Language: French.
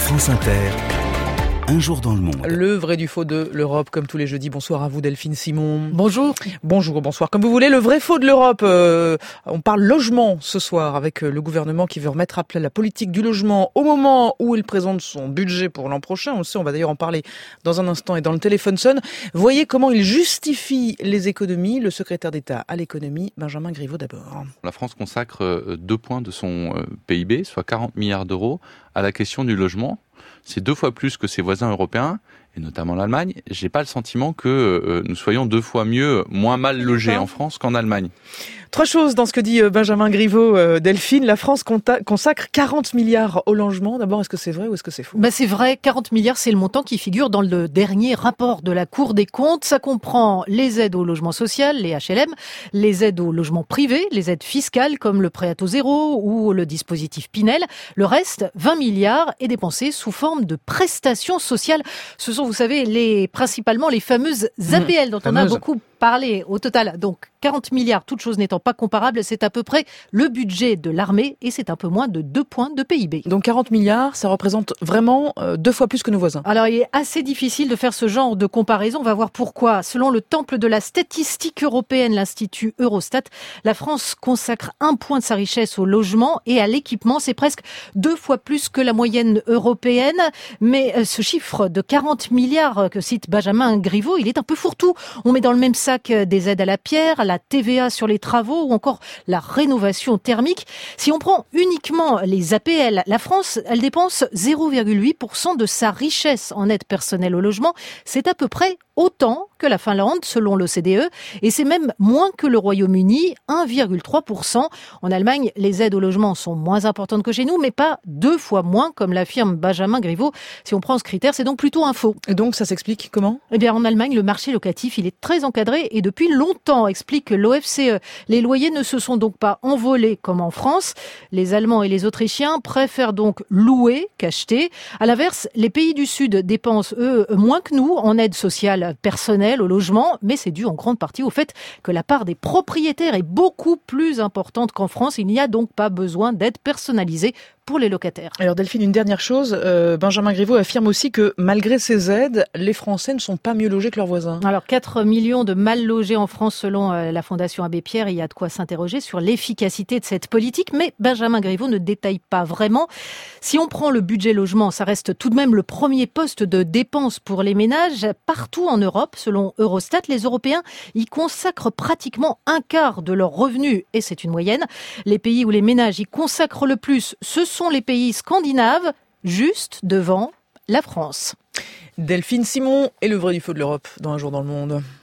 France Inter, un jour dans le monde. Le vrai du faux de l'Europe, comme tous les jeudis. Bonsoir à vous Delphine Simon. Bonjour. Bonjour, bonsoir. Comme vous voulez, le vrai faux de l'Europe. On parle logement ce soir avec le gouvernement qui veut remettre à plat la politique du logement au moment où il présente son budget pour l'an prochain. On le sait, on va d'ailleurs en parler dans un instant et dans le téléphone sonne. Voyez comment il justifie les économies. Le secrétaire d'État à l'économie, Benjamin Griveaux d'abord. La France consacre 2 points de son PIB, soit 40 milliards d'euros, à la question du logement. C'est 2 fois plus que ses voisins européens, et notamment l'Allemagne. J'ai pas le sentiment que nous soyons 2 fois moins mal logés en France qu'en Allemagne. 3 choses dans ce que dit Benjamin Griveaux. Delphine, la France consacre 40 milliards au logement. D'abord, est-ce que c'est vrai ou est-ce que c'est faux ? C'est vrai, 40 milliards, c'est le montant qui figure dans le dernier rapport de la Cour des comptes. Ça comprend les aides au logement social, les HLM, les aides au logement privé, les aides fiscales comme le prêt à taux zéro ou le dispositif Pinel. Le reste, 20 milliards, est dépensé sous forme de prestations sociales. Ce sont, vous savez, principalement les fameuses APL dont on a beaucoup parlé au total. Donc 40 milliards, toutes choses n'étant pas comparables, c'est à peu près le budget de l'armée et c'est un peu moins de 2 points de PIB. Donc 40 milliards, ça représente vraiment 2 fois plus que nos voisins. Alors il est assez difficile de faire ce genre de comparaison, on va voir pourquoi. Selon le temple de la statistique européenne, l'Institut Eurostat, la France consacre 1 point de sa richesse au logement et à l'équipement. C'est presque 2 fois plus que la moyenne européenne. Mais ce chiffre de 40 milliards que cite Benjamin Griveaux, il est un peu fourre-tout. On met dans le même sac des aides à la pierre, la TVA sur les travaux ou encore la rénovation thermique. Si on prend uniquement les APL, la France, elle dépense 0,8% de sa richesse en aide personnelle au logement. C'est à peu près autant que la Finlande, selon l'OCDE, et c'est même moins que le Royaume-Uni, 1,3%. En Allemagne, les aides au logement sont moins importantes que chez nous, mais pas 2 fois moins, comme l'affirme Benjamin Griveaux. Si on prend ce critère, c'est donc plutôt un faux. Et donc, ça s'explique comment ? Eh bien, en Allemagne, le marché locatif, il est très encadré et depuis longtemps, explique l'OFCE. Les loyers ne se sont donc pas envolés comme en France. Les Allemands et les Autrichiens préfèrent donc louer qu'acheter. À l'inverse, les pays du Sud dépensent, eux, moins que nous en aide sociale personnelle au logement, mais c'est dû en grande partie au fait que la part des propriétaires est beaucoup plus importante qu'en France. Il n'y a donc pas besoin d'aide personnalisée pour les locataires. Alors Delphine, une dernière chose, Benjamin Griveaux affirme aussi que malgré ces aides, les Français ne sont pas mieux logés que leurs voisins. Alors 4 millions de mal logés en France selon la Fondation Abbé Pierre, il y a de quoi s'interroger sur l'efficacité de cette politique, mais Benjamin Griveaux ne détaille pas vraiment. Si on prend le budget logement, ça reste tout de même le premier poste de dépenses pour les ménages. Partout en Europe, selon Eurostat, les Européens y consacrent pratiquement 1/4 de leurs revenus, et c'est une moyenne. Les pays où les ménages y consacrent le plus, ce sont les pays scandinaves, juste devant la France. Delphine Simon et le vrai du faux de l'Europe dans Un jour dans le monde.